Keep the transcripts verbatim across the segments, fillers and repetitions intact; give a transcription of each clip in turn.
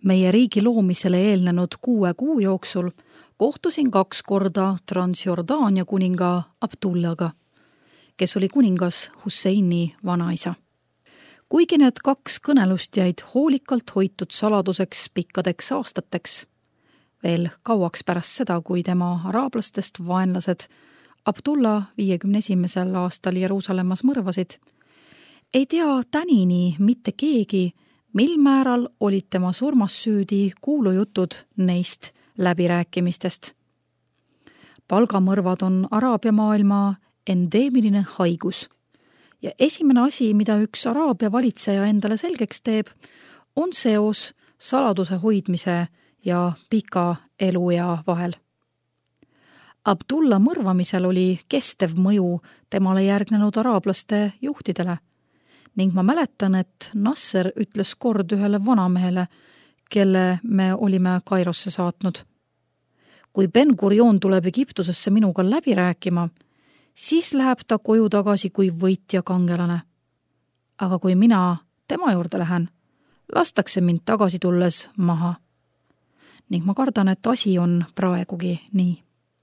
Meie riigi loomisele eelnenud kuue kuu jooksul kohtusin kaks korda Transjordaania kuninga Abdullaga, kes oli kuningas Husseini vanaisa. Kuigi need kaks kõnelust jäid hoolikalt hoitud saladuseks pikkadeks aastateks, veel kauaks pärast seda, kui tema araablastest vaenlased Abdullah viiekümne esimesel aastal Jeruusalemmas mõrvasid, ei tea tänini mitte keegi, mil määral olid tema surmas süüdi kuulujutud neist läbirääkimistest. Palgamõrvad on Araabia maailma endeemiline haigus ja esimene asi, mida üks Araabia valitseja endale selgeks teeb, on seos saladuse hoidmise ja pika eluea vahel. Abdullah mõrvamisel oli kestev mõju temale järgnenud araablaste juhtidele ning ma mäletan, et Nasser ütles kord ühele vanamehele, kelle me olime Kairosse saatnud. Kui Ben Gurion tuleb Egiptusesse minuga läbi rääkima, siis läheb ta koju tagasi kui võitja kangelane. Aga kui mina tema juurde lähen, lastakse mind tagasi tulles maha. Ning ma kardan, et asi on praegugi nii.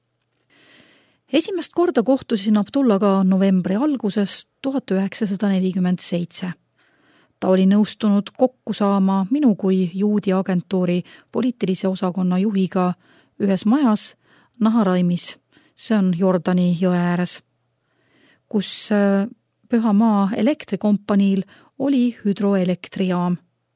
Esimest korda kohtusin Abdullaga novembri alguses tuhat üheksasada nelikümmend seitse. Ta oli nõustunud kokku saama minu kui juudi agentuuri poliitilise osakonna juhiga ühes majas Naharaimis, see on Jordani jõe ääres, kus Pühamaa elektrikompaniil oli hüdroelektrijaam.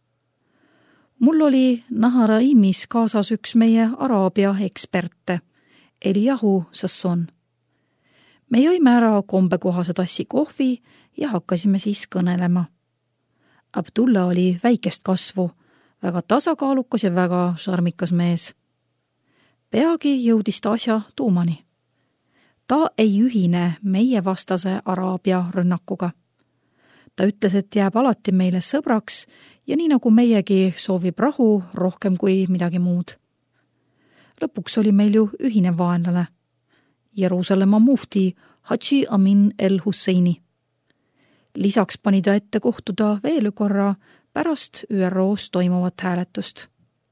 Mul oli Naharaimis kaasas üks meie Araabia eksperte, Eliyahu Sasson. Me jõime ära kombekohase tassi kohvi ja hakkasime siis kõnelema. Abdullah oli väikest kasvu, väga tasakaalukas ja väga šarmikas mees. Peagi jõudis ta asja tuumani. Ta ei ühine meie vastase Araabia rünnakuga. Ta ütles, et jääb alati meile sõbraks ja nii nagu meiegi soovib rahu rohkem kui midagi muud. Lõpuks oli meil ju ühine vaenlane. Jeruusalemma mufti Hadži Amin el-Husseini. Lisaks pani ta ette kohtuda veel korra pärast Ü R O's toimuvat hääletust.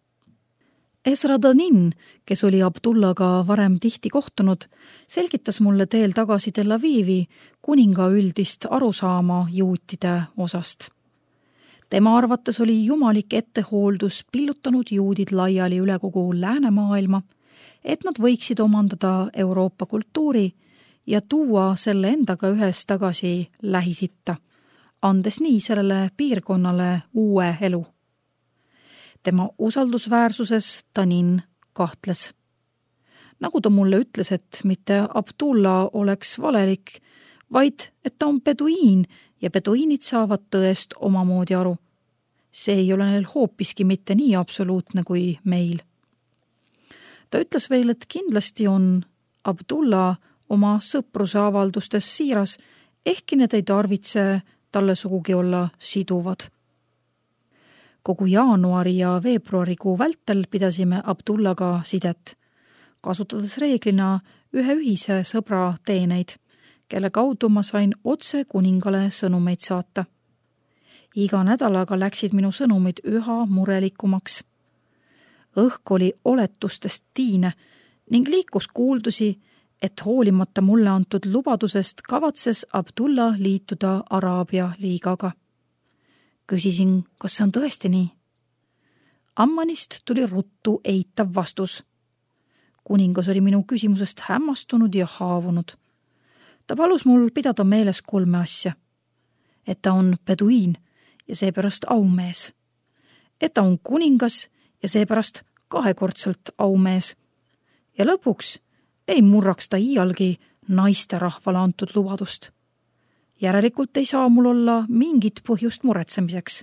Ezra Danin, kes oli Abdullaga varem tihti kohtunud, selgitas mulle teel tagasi Tel Avivi kuninga üldist arusaama juutide osast. Tema arvates oli jumalik ettehooldus pillutanud juudid laiali üle kogu läänemaailma, et nad võiksid omandada Euroopa kultuuri ja tuua selle endaga ühes tagasi Lähis-Itta, andes nii sellele piirkonnale uue elu. Tema usaldusväärsuses Danin kahtles. Nagu ta mulle ütles, et mitte Abdullah oleks valelik, vaid et ta on beduiin ja beduiinid saavad tõest omamoodi aru. See ei ole neil hoopiski mitte nii absoluutne kui meil. Ta ütles veel, et kindlasti on Abdullah oma sõpruse avaldustes siiras, ehkki need ei tarvitse talle sugugi olla siduvad. Kogu jaanuari ja veebruarikuu vältel pidasime Abdullaga sidet, kasutades reeglina ühe ühise sõbra teeneid, kelle kaudu ma sain otse kuningale sõnumeid saata. Iga nädalaga läksid minu sõnumid üha murelikumaks. Õhk oli oletustest tiine ning liikus kuuldusi, et hoolimata mulle antud lubadusest kavatses Abdullah liituda Araabia liigaga. Küsisin, kas see on tõesti nii? Ammanist tuli ruttu eitav vastus. Kuningas oli minu küsimusest hämmastunud ja haavunud. Ta palus mul pidada meeles kolme asja. Et ta on beduiin ja seepärast aumees. Et ta on kuningas ja seepärast kahekordselt aumees. Ja lõpuks ei murraks ta iialgi naiste rahvale antud lubadust. Järelikult ei saa mul olla mingit põhjust muretsemiseks.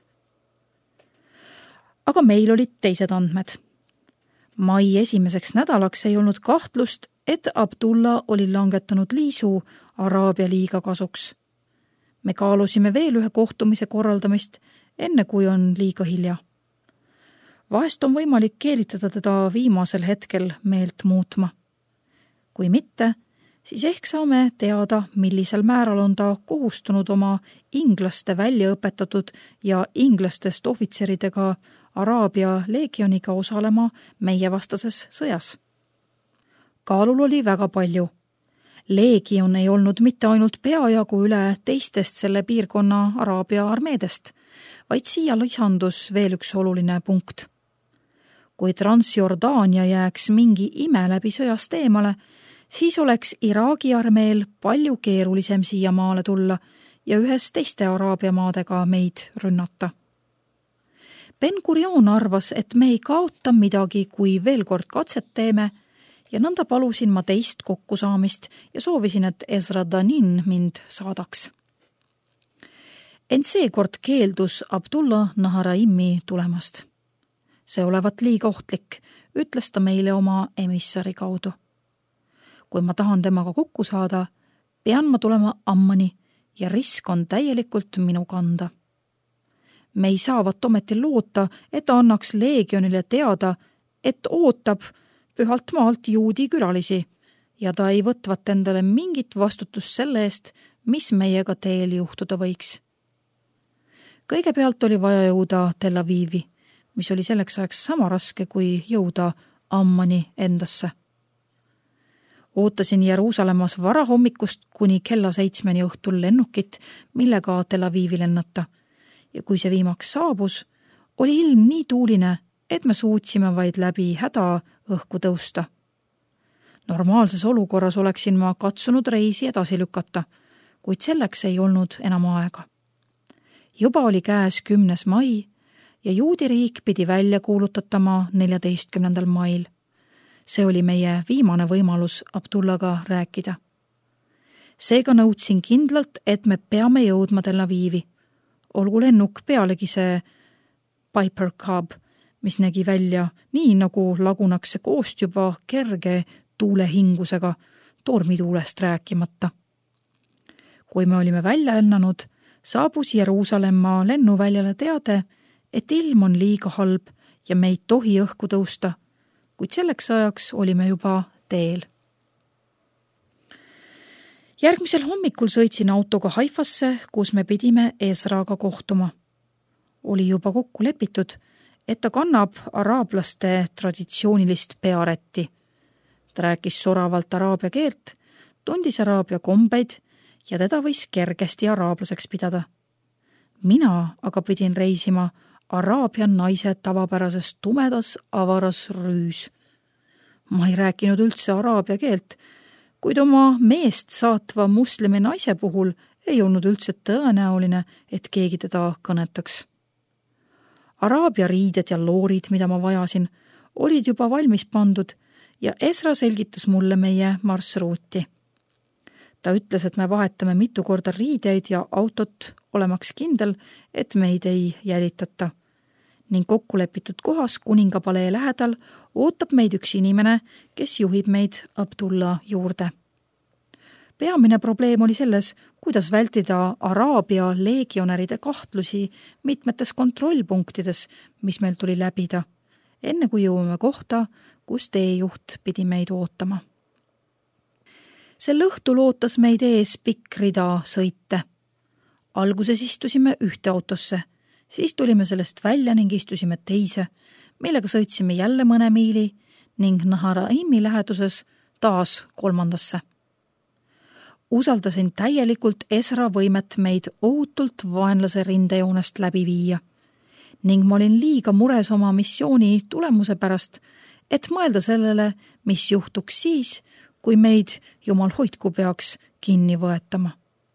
Aga meil olid teised andmed. Mai esimeseks nädalaks ei olnud kahtlust, et Abdullah oli langetanud liisu Araabia liiga kasuks. Me kaalusime veel ühe kohtumise korraldamist, enne kui on liiga hilja. Vahest on võimalik keelitada teda viimasel hetkel meelt muutma. Kui mitte, siis ehk saame teada, millisel määral on ta kohustunud oma inglaste välja õpetatud ja inglastest ohvitseridega Araabia leegioniga osalema meie vastases sõjas. Kaalul oli väga palju. Leegion ei olnud mitte ainult peajagu üle teistest selle piirkonna Araabia armeedest, vaid siia lisandus veel üks oluline punkt. Kui Transjordaania jääks mingi ime läbi sõjast eemale, siis oleks Iraagi armeel palju keerulisem siia maale tulla ja ühes teiste Araabia maadega meid rünnata. Ben Gurion arvas, et me ei kaota midagi, kui veel kord katset teeme, ja nõnda palusin ma teist kokkusaamist ja soovisin, et Ezra Danin mind saadaks. Ent seekord keeldus Abdullah Naharaimi tulemast. See olevat liiga ohtlik, ütles ta meile oma emissari kaudu. Kui ma tahan temaga kokku saada, pean ma tulema Ammani ja risk on täielikult minu kanda. Me ei saavat ometi loota, et ta annaks leegionile teada, et ootab pühalt maalt juudi külalisi ja ta ei võtvat endale mingit vastutust selle eest, mis meiega teel juhtuda võiks. Kõigepealt oli vaja jõuda Tel Avivi, mis oli selleks ajaks sama raske kui jõuda Ammani endasse. Ootasin Jeruusalemmas varahommikust kuni kella seitsmeni õhtul lennukit, millega Tel Avivi lennata, ja kui see viimaks saabus, oli ilm nii tuuline, et me suutsime vaid läbi häda õhku tõusta. Normaalses olukorras oleksin ma katsunud reisi edasi lükata, kuid selleks ei olnud enam aega. Juba oli käes kümnes mai ja juudi riik pidi välja kuulutatama neljateistkümnendal mail. See oli meie viimane võimalus Abdullaga rääkida. Seega nõudsin kindlalt, et me peame jõudma Tel Avivi. Olgu lennuk pealegi see Piper Cub, mis nägi välja nii, nagu lagunaks see koost juba kerge tuulehingusega, tormituulest rääkimata. Kui me olime välja lennanud, saabus Jeruusalemma lennuväljale teade, et ilm on liiga halb ja me ei tohi õhku tõusta, kuid selleks ajaks olime juba teel. Järgmisel hommikul sõitsin autoga Haifasse, kus me pidime Ezraga kohtuma. Oli juba kokku lepitud, et ta kannab araablaste traditsioonilist pearätti. Ta rääkis soravalt araabia keelt, tundis araabia kombeid ja teda võis kergesti araablaseks pidada. Mina aga pidin reisima araabia naise tavapärases tumedas avaras rüüs. Ma ei rääkinud üldse araabia keelt, kuid oma meest saatva muslimi naise puhul ei olnud üldse tõenäoline, et keegi teda kõnetaks. Araabia riided ja loorid, mida ma vajasin, olid juba valmis pandud ja Ezra selgitas mulle meie marsruuti. Ta ütles, et me vahetame mitu korda riideid ja autot, olemaks kindel, et meid ei jälitata. Ning kokkulepitud kohas kuningapalee lähedal ootab meid üks inimene, kes juhib meid Abdullah juurde. Peamine probleem oli selles, kuidas vältida araabia leegionäride kahtlusi mitmetes kontrollpunktides, mis meil tuli läbida, enne kui jõuame kohta, kus teejuht pidi meid ootama. Sel õhtul ootas meid ees pikk rida sõite. Alguses istusime ühte autosse, siis tulime sellest välja ning istusime teise, millega sõitsime jälle mõne miili ning Naharaimi läheduses taas kolmandasse. Usaldasin täielikult Ezra võimet meid ohutult vaenlase rindejoonest läbi viia ning ma olin liiga mures oma missiooni tulemuse pärast, et mõelda sellele, mis juhtuks siis, kui meid jumal hoidku peaks kinni võetama.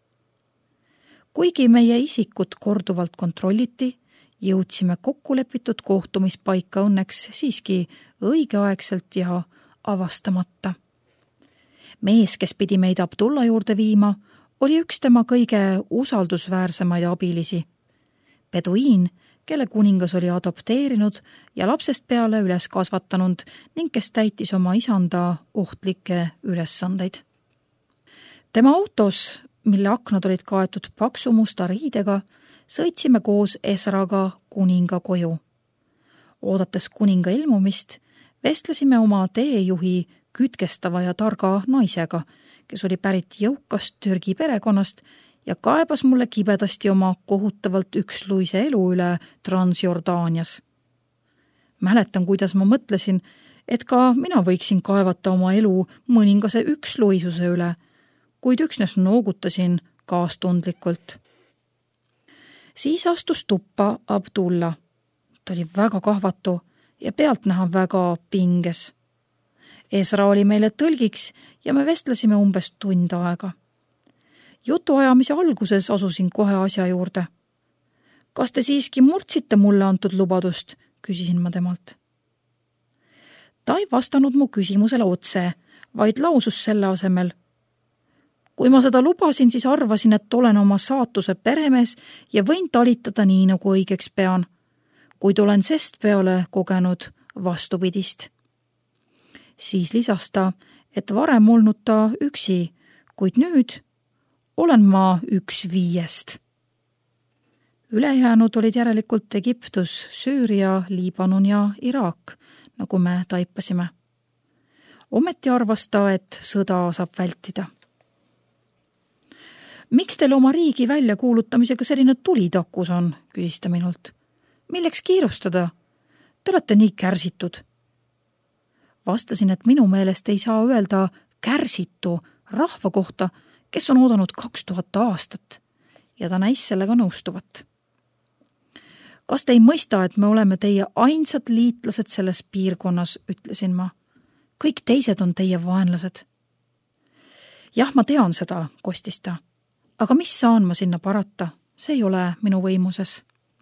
Kuigi meie isikut korduvalt kontrolliti, jõudsime kokkulepitud kohtumispaika õnneks siiski õigeaegselt ja avastamata. Mees, kes pidi meid Abdullah juurde viima, oli üks tema kõige usaldusväärsemaid abilisi. Beduiin, kelle kuningas oli adopteerinud ja lapsest peale üles kasvatanud ning kes täitis oma isanda ohtlikke ülesandeid. Tema autos, mille aknad olid kaetud paksu musta riidega, sõitsime koos Ezraga kuninga koju. Oodates kuninga ilmumist, vestlesime oma teejuhi kütkestava ja targa naisega, kes oli pärit jõukast Türgi perekonnast ja kaebas mulle kibedasti oma kohutavalt üksluise elu üle Transjordaanias. Mäletan, kuidas ma mõtlesin, et ka mina võiksin kaevata oma elu mõningase üksluisuse üle, kuid üksnes noogutasin kaastundlikult. Siis astus tuppa Abdullah. Ta oli väga kahvatu ja pealtnäha väga pinges. Esra oli meile tõlgiks ja me vestlesime umbes tund aega. Jutuajamise alguses asusin kohe asja juurde. Kas te siiski murdsite mulle antud lubadust, küsisin ma temalt. Ta ei vastanud mu küsimusele otse, vaid lausus selle asemel. Kui ma seda lubasin, siis arvasin, et olen oma saatuse peremees ja võin talitada nii, nagu õigeks pean, kuid olen sest peale kogenud vastupidist. Siis lisas ta, et varem olnud ta üksi, kuid nüüd olen ma üks viiest. Ülejäänud olid järelikult Egiptus, Süüria, Liibanon ja Iraak, nagu me taipasime. Ometi arvas ta, et sõda saab vältida. Miks teil oma riigi väljakuulutamisega selline tulitakus on, küsis ta minult. Milleks kiirustada? Te olete nii kärsitud. Vastasin, et minu meelest ei saa öelda kärsitu rahva kohta, kes on oodanud kaks tuhat aastat, ja ta näis sellega nõustuvat. Kas te ei mõista, et me oleme teie ainsad liitlased selles piirkonnas, ütlesin ma. Kõik teised on teie vaenlased. Jah, ma tean seda, kostis ta. Aga mis saan ma sinna parata? See ei ole minu võimuses.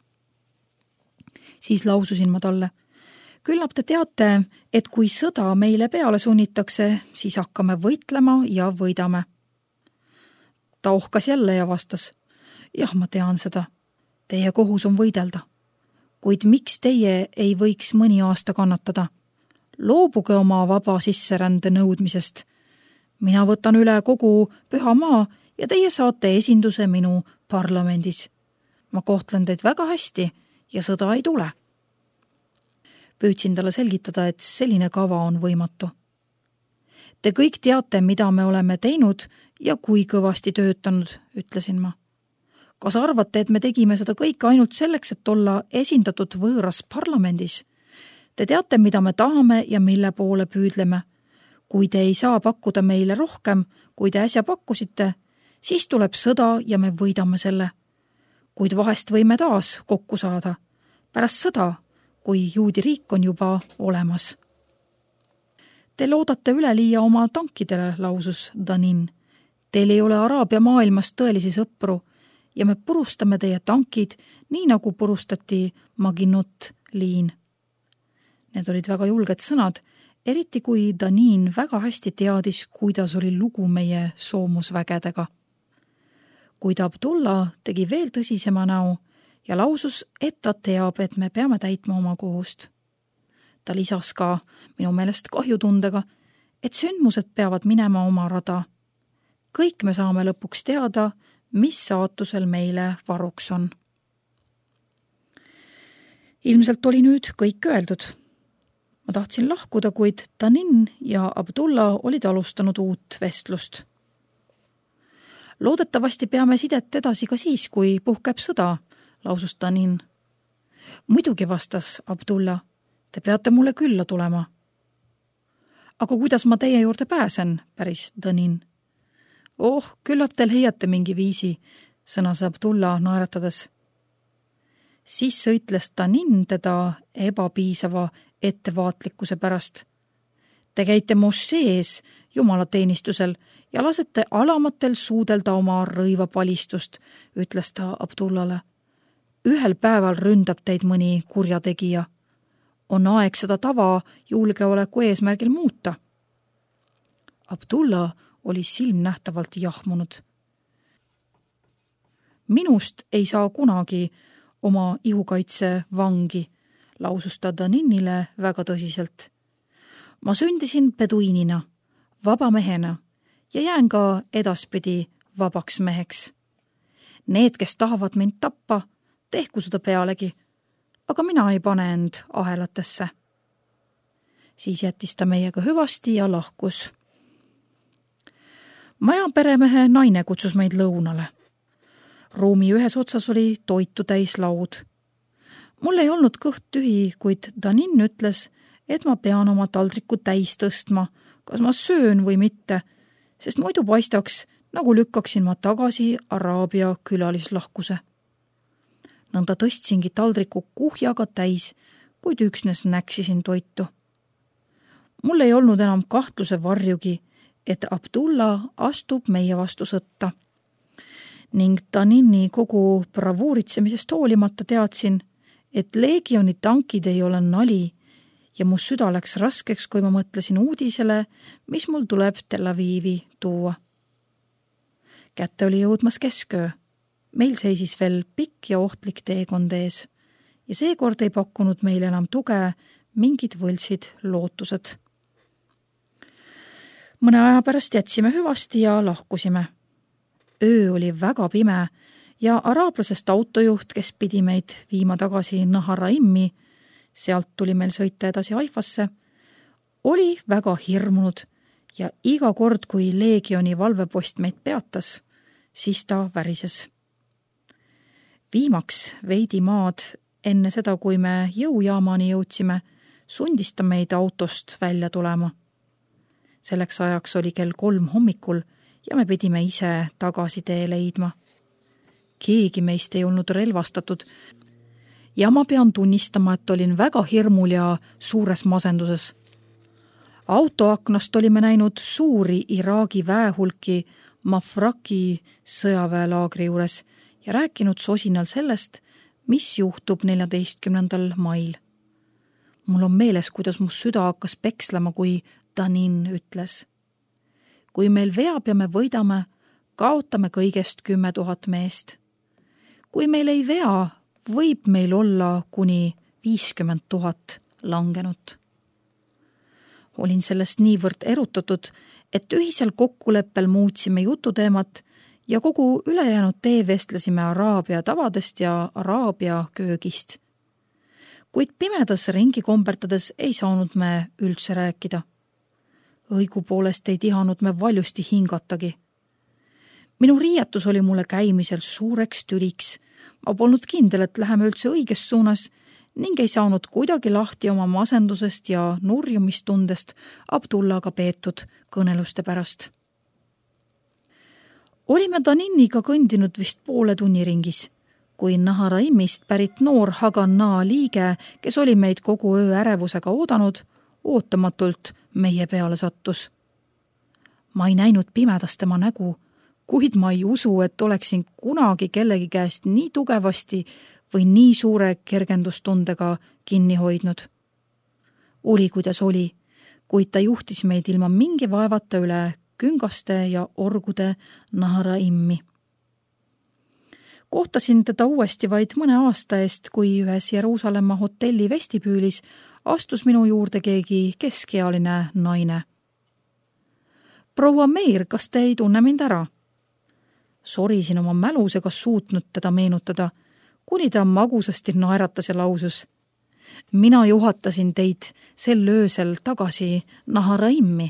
Siis laususin ma talle. Küllap te teate, et kui sõda meile peale sunnitakse, siis hakkame võitlema ja võidame. Ta ohkas jälle ja vastas. Jah, ma tean seda. Teie kohus on võidelda. Kuid miks teie ei võiks mõni aasta kannatada? Loobuge oma vaba sisserände nõudmisest. Mina võtan üle kogu püha maa ja teie saate esinduse minu parlamendis. Ma kohtlen teid väga hästi ja sõda ei tule. Püüdsin talle selgitada, et selline kava on võimatu. Te kõik teate, mida me oleme teinud ja kui kõvasti töötanud, ütlesin ma. Kas arvate, et me tegime seda kõike ainult selleks, et olla esindatud võõras parlamendis? Te teate, mida me tahame ja mille poole püüdleme. Kui te ei saa pakkuda meile rohkem, kui te äsja pakkusite, siis tuleb sõda ja me võidame selle. Kuid vahest võime taas kokku saada. Pärast sõda, kui juudi riik on juba olemas. Te loodate üleliia oma tankidele, lausus Danin. Teil ei ole Araabia maailmas tõelisi sõpru ja me purustame teie tankid, nii nagu purustati Maginot liin. Need olid väga julged sõnad, eriti kui Danin väga hästi teadis, kuidas oli lugu meie soomusvägedega. Kuid Abdullah tegi veel tõsisema näo ja lausus, et ta teab, et me peame täitma oma kohust. Ta lisas ka minu meelest kahjutundega, et sündmused peavad minema oma rada. Kõik me saame lõpuks teada, mis saatusel meile varuks on. Ilmselt oli nüüd kõik öeldud. Ma tahtsin lahkuda, kuid Danin ja Abdullah olid alustanud uut vestlust. Loodetavasti peame sidet edasi ka siis, kui puhkeb sõda, lausus Danin. Muidugi, vastas Abdullah, te peate mulle külla tulema. Aga kuidas ma teie juurde pääsen, päris Danin? Oh, küllap teil heiate mingi viisi, sõnas Abdullah naeratades. Siis sõitles Danin teda ebapiisava ettevaatlikkuse pärast. Te käite mošees jumalateenistusel ja lasete alamatel suudelda oma rõivapalistust, ütles ta Abdullale. Ühel päeval ründab teid mõni kurjategija. On aeg seda tava julgeoleku eesmärgil muuta. Abdullah oli silmnähtavalt jahmunud. Minust ei saa kunagi oma ihukaitse vangi, lausus ta Daninile väga tõsiselt. Ma sündisin peduinina, vaba mehena ja jään ka edaspidi vabaks meheks. Need, kes tahavad mind tappa, tehku seda pealegi, aga mina ei pane end ahelatesse. Siis jättis ta meiega hüvasti ja lahkus. Maja peremehe naine kutsus meid lõunale. Ruumi ühes otsas oli toitu täis laud. Mul ei olnud kõht tühi, kuid Danin ütles, et ma pean oma taldriku täis tõstma, kas ma söön või mitte, sest muidu paistaks, nagu lükkaksin ma tagasi Araabia külalislahkuse. Nõnda tõstsingi taldriku kuhjaga täis, kuid üksnes näksisin toitu. Mul ei olnud enam kahtluse varjugi, et Abdullah astub meie vastu sõtta. Ning Danini kogu bravuuritsemisest hoolimata teadsin, et leegioni tankid ei ole nali ja mu süda läks raskeks, kui ma mõtlesin uudisele, mis mul tuleb Tel Avivi tuua. Kätte oli jõudmas kesköö. Meil seisis veel pikk ja ohtlik teekond ees ja seekord ei pakkunud meile enam tuge mingid võltsid lootused. Mõne aja pärast jätsime hüvasti ja lahkusime. Öö oli väga pime ja araablasest autojuht, kes pidi meid viima tagasi Naharaimmi, sealt tuli meil sõita edasi Haifasse, oli väga hirmunud ja iga kord, kui leegioni valvepost meid peatas, siis ta värises. Viimaks veidi maad enne seda, kui me jõujaamani jõudsime, sundis ta meid autost välja tulema. Selleks ajaks oli kell kolm hommikul ja me pidime ise tagasi tee leidma. Keegi meist ei olnud relvastatud ja ma pean tunnistama, et olin väga hirmul ja suures masenduses. Autoaknast olime näinud suuri Iraagi väehulki Mafraki sõjaväelaagri juures ja rääkinud sosinal sellest, mis juhtub neljateistkümnendal mail. Mul on meeles, kuidas mu süda hakkas pekslema, kui Danin ütles. Kui meil veab ja me võidame, kaotame kõigest kümme tuhat meest. Kui meil ei vea, võib meil olla kuni viiskümmend tuhat langenut. Olin sellest niivõrd erutatud, et ühisel kokkuleppel muutsime jututeemat ja kogu ülejäänud tee vestlesime Araabia tavadest ja Araabia köögist. Kuid pimedas ringi kombertades ei saanud me üldse rääkida. Õigupoolest ei tihanud me valjusti hingatagi. Minu riietus oli mulle käimisel suureks tüliks. Ma polnud kindel, et läheme üldse õiges suunas ning ei saanud kuidagi lahti oma masendusest ja nurjumistundest Abdullaga peetud kõneluste pärast. Olime Daniniga kõndinud vist poole tunniringis, kui Naharaimist pärit noor Haganaa liige, kes oli meid kogu öö ärevusega oodanud, ootamatult meie peale sattus. Ma ei näinud pimedas tema nägu, kuid ma ei usu, et oleksin kunagi kellegi käest nii tugevasti või nii suure kergendustundega kinni hoidnud. Oli, kuidas oli, kuid ta juhtis meid ilma mingi vaevata üle küngaste ja orgude Naharaimmi. Kohtasin teda uuesti vaid mõne aasta eest, kui ühes Jeruusalemma hotelli vestibüülis astus minu juurde keegi keskealine naine. Proua Meir, kas te ei tunne mind ära? Sorisin oma mälus ega suutnud teda meenutada, kuni ta magusasti naeratas ja lausus. Mina juhatasin teid sel öösel tagasi Naharaimmi.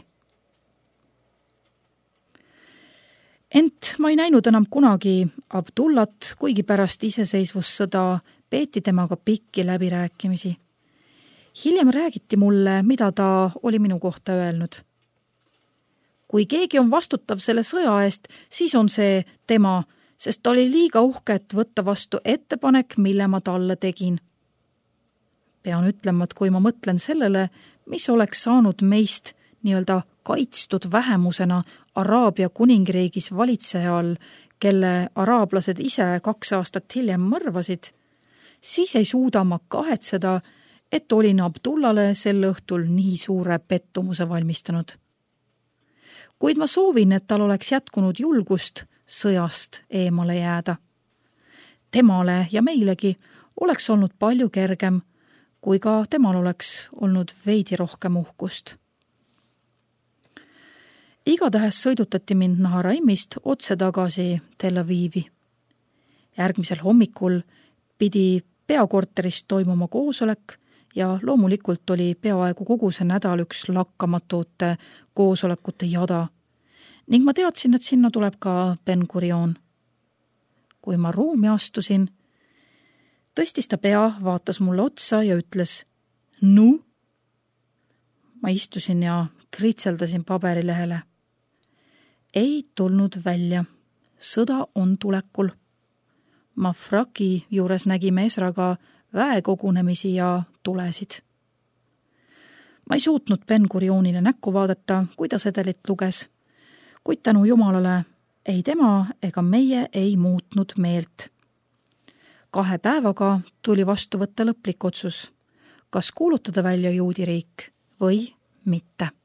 Ent ma ei näinud enam kunagi Abdullat, kuigi pärast iseseisvussõda peeti temaga pikki läbirääkimisi. Hiljem räägiti mulle, mida ta oli minu kohta öelnud. Kui keegi on vastutav selle sõja eest, siis on see tema, sest ta oli liiga uhke, et võtta vastu ettepanek, mille ma talle tegin. Pean ütlema, et kui ma mõtlen sellele, mis oleks saanud meist nii-öelda kaitstud vähemusena Araabia kuningriigis valitsejal, kelle araablased ise kaks aastat hiljem mõrvasid, siis ei suuda ma kahetseda, et olin Abdullale sel õhtul nii suure pettumuse valmistanud. Kuid ma soovin, et tal oleks jätkunud julgust sõjast eemale jääda. Temale ja meilegi oleks olnud palju kergem, kui ka temal oleks olnud veidi rohkem uhkust. Igatahes sõidutati mind Naharaimist otse tagasi Tel Avivi. Järgmisel hommikul pidi peakorteris toimuma koosolek ja loomulikult oli peaaegu kogu see nädal üks lakkamatute koosolekute jada ning ma teadsin, et sinna tuleb ka Ben Gurion. Kui ma ruumi astusin, tõstis ta pea, vaatas mulle otsa ja ütles, nu? Ma istusin ja kritseldasin paberilehele. Ei tulnud välja. Sõda on tulekul. Mafraki juures nägime Esraga väekogunemisi ja tulesid. Ma ei suutnud Ben Gurionile näkku vaadata, kui ta sedelit luges, kuid tänu Jumalale ei tema ega meie ei muutnud meelt. Kahe päevaga tuli vastu võtta lõplik otsus, kas kuulutada välja juudiriik või mitte.